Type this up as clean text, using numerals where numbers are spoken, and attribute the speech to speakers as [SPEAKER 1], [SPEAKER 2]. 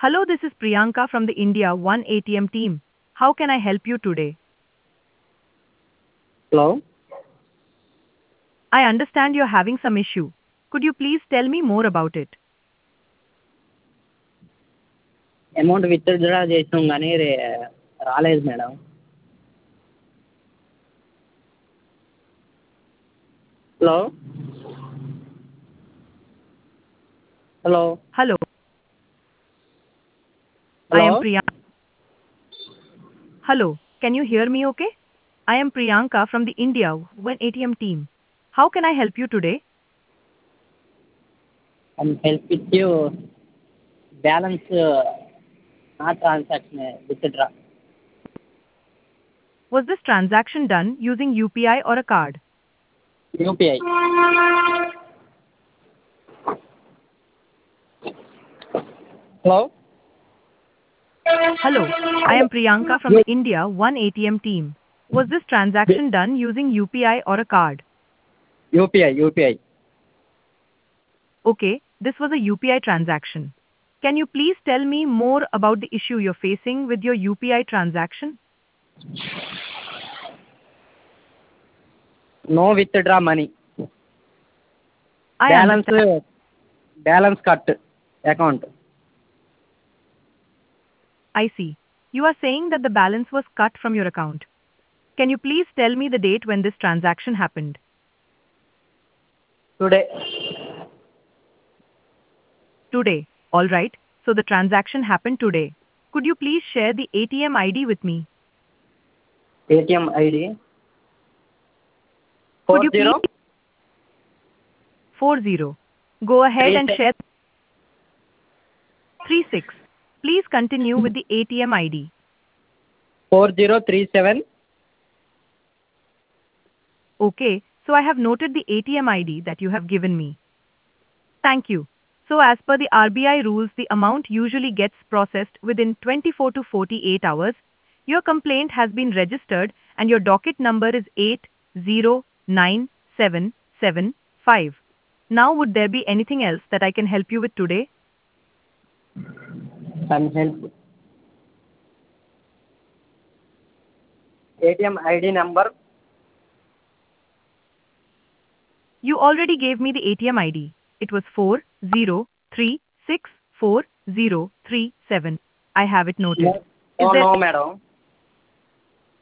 [SPEAKER 1] Hello, this is Priyanka from the India One ATM team. How can I help you today?
[SPEAKER 2] Hello?
[SPEAKER 1] I understand you're having some issue. Could you please tell me more about it?
[SPEAKER 2] Amount withdraw చేసినాం కానీ రాలేదు madam. Hello? Hello?
[SPEAKER 1] Hello, I
[SPEAKER 2] hello?
[SPEAKER 1] am Priyanka. Hello, can you hear me okay? I am Priyanka from the India One ATM team. How can I help you today?
[SPEAKER 2] I'm help with you balance నా transaction withdraw.
[SPEAKER 1] Was this transaction done using UPI or a card?
[SPEAKER 2] UPI. Hello?
[SPEAKER 1] Hello, I am Priyanka from the India One ATM team. Was this transaction done using UPI or a card?
[SPEAKER 2] UPI.
[SPEAKER 1] Okay, this was a UPI transaction. Can you please tell me more about the issue you're facing with your UPI transaction?
[SPEAKER 2] No withdraw money.
[SPEAKER 1] I understand.
[SPEAKER 2] Balance cut account.
[SPEAKER 1] I see. You are saying that the balance was cut from your account. Can you please tell me the date when this transaction happened?
[SPEAKER 2] Today.
[SPEAKER 1] Today. All right. So the transaction happened today. Could you please share the ATM ID with me?
[SPEAKER 2] ATM ID
[SPEAKER 1] Could you
[SPEAKER 2] 40
[SPEAKER 1] please 40. Go ahead and
[SPEAKER 2] 36.
[SPEAKER 1] share 36. Please continue with the ATM ID.
[SPEAKER 2] 4037.
[SPEAKER 1] Okay, so I have noted the ATM ID that you have given me. Thank you. So as per the RBI rules, the amount usually gets processed within 24 to 48 hours. Your complaint has been registered and your docket number is 809775. Now would there be anything else that I can help you with today?
[SPEAKER 2] I'm help ATM ID number
[SPEAKER 1] You already gave me the ATM ID. It was 40364037. I have it noted. Is
[SPEAKER 2] no
[SPEAKER 1] there
[SPEAKER 2] madam.